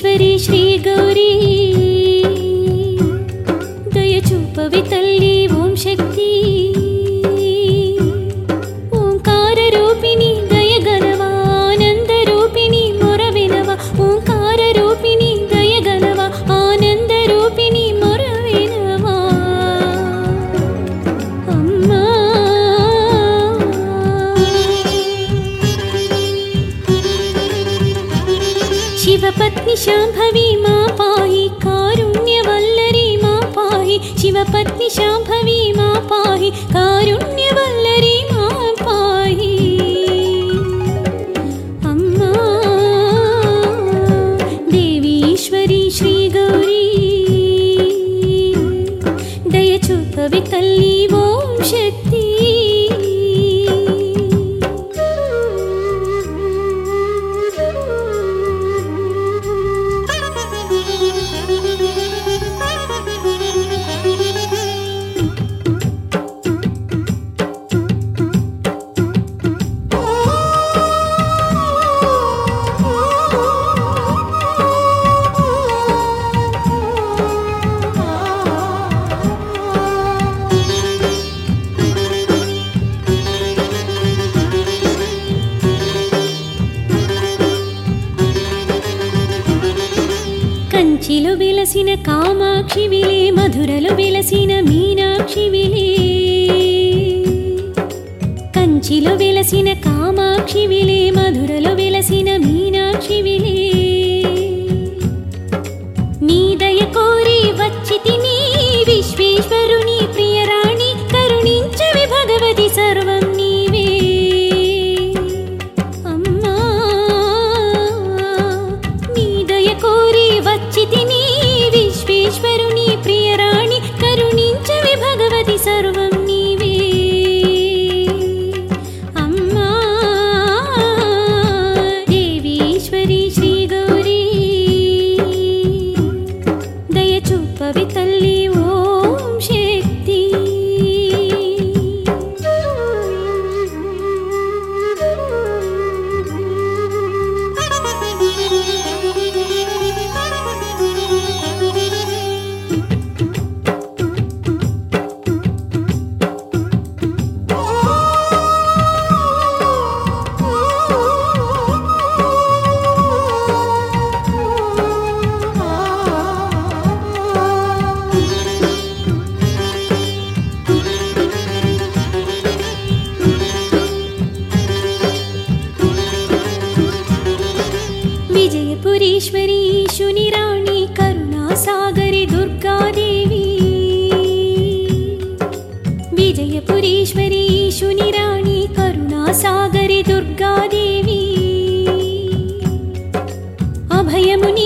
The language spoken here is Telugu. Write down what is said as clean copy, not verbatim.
దేవీశ్వరి శ్రీ గౌరీ దయచూపవి తల్లి ఓం శక్తి ఓంకార రూపిణి దయగనవా ఆనంద రూపిణి మొర వినవా ఓంకార రూపిణి దయగనవా ఆనంద రూపిణి మొర వినవా అమ్మా శివపత్ని శాంభవి మా పాహి కారుణ్యవల్లరి మా పాహి శివపత్ని శాంభవి మా పాహి కారుణ్యవల్లరి మా పాహి అమ్మా దేవీశ్వరి శ్రీ గౌరీ దయచూపవి తల్లి ఓం శక్తి కంచిలో వెలసిన కామాక్షి విలే మధురలో వెలసిన మీనాక్షి విలే కంచిలో వెలసిన కామాక్షి విలే మధురలో వెలసిన మీనాక్షి విలే నీ దయ కోరి వచ్చితిని విశ్వేశ్వరుని ప్రియరాణి కరుణించవి భగవతి సర్వం నీవే అమ్మా నీ దయ కోరి వచ్చితిని విశ్వేశ్వరుని ప్రియరాణి కరుణించవి భగవతి సర్వం నీవే అమ్మా దేవీశ్వరి శ్రీ గౌరీ దయచూపవి తల్లి ఓం శక్తి విజయపురీశ్వరి ఈశుని రాణి కరుణాసాగరి దుర్గాదేవి విజయపురీశ్వరి ఈశుని రాణి కరుణాసాగరి దుర్గాదేవి అభయము